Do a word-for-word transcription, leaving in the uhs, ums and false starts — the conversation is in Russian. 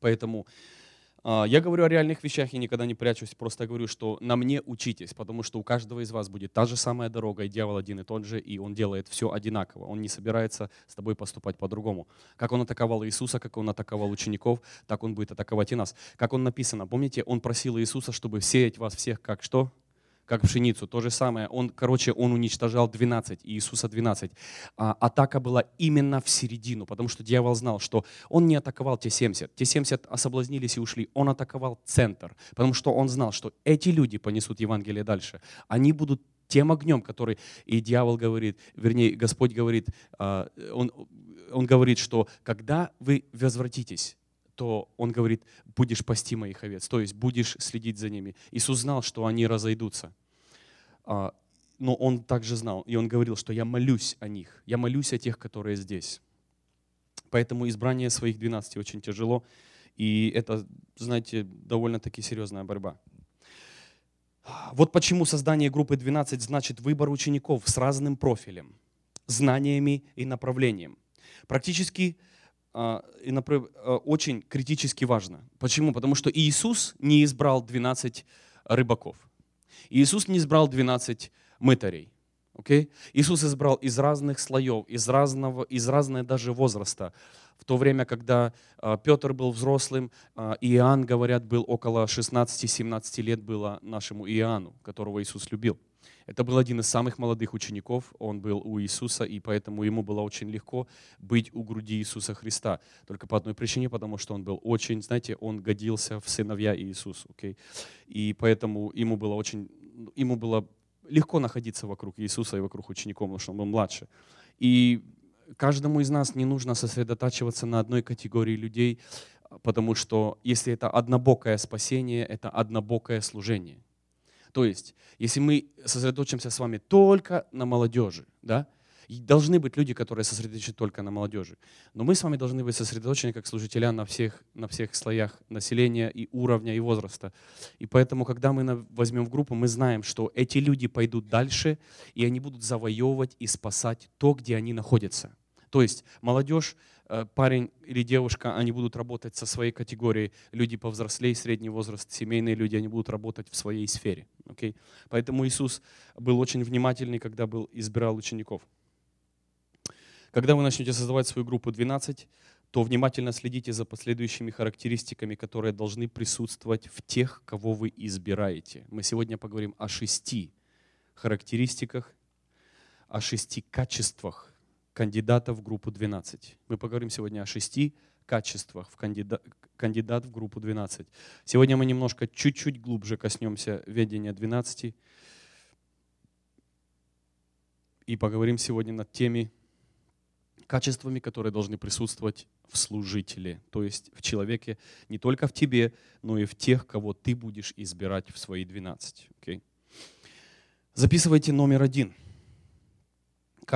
Поэтому а, я говорю о реальных вещах и никогда не прячусь, просто говорю, что на мне учитесь, потому что у каждого из вас будет та же самая дорога, и дьявол один и тот же, и он делает все одинаково. Он не собирается с тобой поступать по-другому. Как он атаковал Иисуса, как он атаковал учеников, так он будет атаковать и нас. Как он написано, помните, он просил Иисуса, чтобы сеять вас всех как что? Как пшеницу. То же самое. Он, короче, он уничтожал двенадцать, Иисуса двенадцать. А, атака была именно в середину, потому что дьявол знал, что он не атаковал те семьдесят. Те семьдесят особлазнились и ушли. Он атаковал центр, потому что он знал, что эти люди понесут Евангелие дальше. Они будут тем огнем, который, и дьявол говорит, вернее, Господь говорит, он, он говорит, что когда вы возвратитесь, то он говорит, будешь пасти моих овец, то есть будешь следить за ними. Иисус знал, что они разойдутся, но он также знал, и он говорил, что я молюсь о них, я молюсь о тех, которые здесь. Поэтому избрание своих двенадцати очень тяжело, и это, знаете, довольно-таки серьезная борьба. Вот почему создание группы двенадцать значит выбор учеников с разным профилем, знаниями и направлением. Практически и очень критически важно. Почему? Потому что Иисус не избрал двенадцать рыбаков. Иисус не избрал двенадцать мытарей. Okay? Иисус избрал из разных слоев, из разного, из разного даже возраста. В то время, когда Петр был взрослым, Иоанн, говорят, был около шестнадцати-семнадцати лет было нашему Иоанну, которого Иисус любил. Это был один из самых молодых учеников, он был у Иисуса, и поэтому ему было очень легко быть у груди Иисуса Христа. Только по одной причине, потому что он был очень, знаете, он годился в сыновья Иисусу. Okay? И поэтому ему было очень, ему было легко находиться вокруг Иисуса и вокруг учеников, потому что он был младше. И каждому из нас не нужно сосредотачиваться на одной категории людей, потому что если это однобокое спасение, это однобокое служение. То есть, если мы сосредоточимся с вами только на молодежи, да, и должны быть люди, которые сосредоточены только на молодежи, но мы с вами должны быть сосредоточены как служителя на всех, на всех слоях населения и уровня, и возраста. И поэтому, когда мы возьмем в группу, мы знаем, что эти люди пойдут дальше, и они будут завоевывать и спасать то, где они находятся. То есть молодежь, парень или девушка, они будут работать со своей категорией, люди повзрослее, средний возраст, семейные люди, они будут работать в своей сфере. Okay? Поэтому Иисус был очень внимательный, когда был, избирал учеников. Когда вы начнете создавать свою группу двенадцать, то внимательно следите за последующими характеристиками, которые должны присутствовать в тех, кого вы избираете. Мы сегодня поговорим о шести характеристиках, о шести качествах кандидата в группу двенадцать. Мы поговорим сегодня о шести качествах в кандида... кандидат в группу двенадцать. Сегодня мы немножко, чуть-чуть глубже коснемся ведения двенадцати и поговорим сегодня над теми качествами, которые должны присутствовать в служителе, то есть в человеке, не только в тебе, но и в тех, кого ты будешь избирать в свои двенадцать. Okay? Записывайте номер один.